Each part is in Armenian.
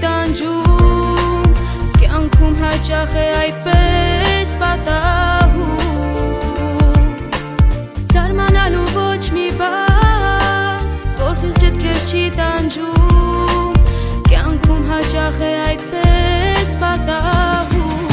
տանջում կյանքում հաճախ է այդպես պատահում զարմանալու ոչ մի բան որ խիղճդ քեզ չի տանջում կյանքում հաճախ է այդպես պատահում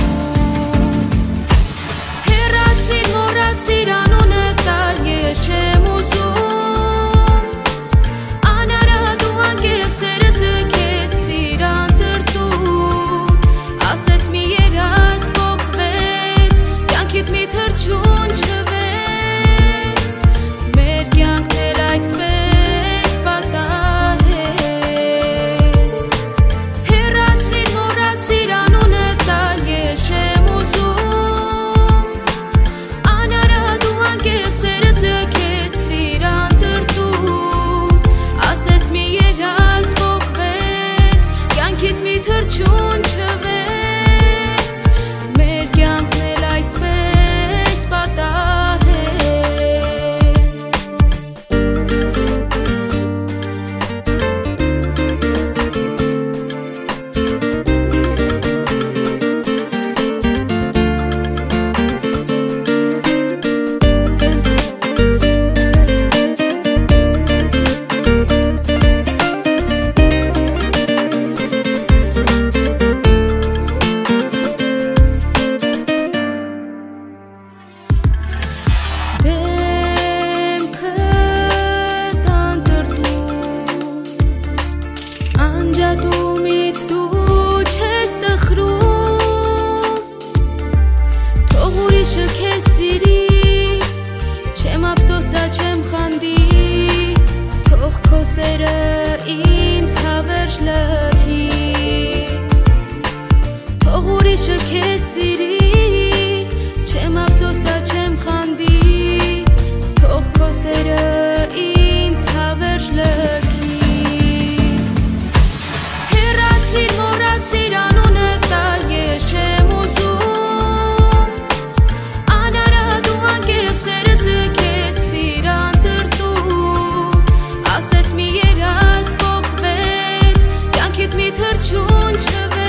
հեռացիր մոռացիր անունը տալ ես չեմ ուզում անարատ ու անկեղծ սերս լքեցիր անտրտում ասես մի երազ պոկվեց կյանքից մի թռչուն չվեց մեր կյանքն էլ այսպես պատահեց հեռացիր մոռացիր անունը տալ ես չեմ ուզում անարատ ու անկեղծ սերս լքեցիր անտրտում ասես մի երազ պոկվեց կյանքից մի թռչուն չվեց մեր կյանքն էլ այսպես պատահեց դեմքդ անտրտում անջատումից դու չես տխրում թող ուրիշը քեզ սիրի չեմ ափսոսա չեմ խանդի թող քո սերը ինձ հավերժ լքի թող ուրիշը քեզ սիրի չեմ ափսոսա չեմ խանդի թող քո սերը ինձ հավերժ լքի հեռացիր մոռացիր անունը տալ ես չեմ ուզում անարատ ու անկեղծ սերս լքեցիր անտրտում ասես մի երազ պոկվեց կյանքից մի թռչուն չվեց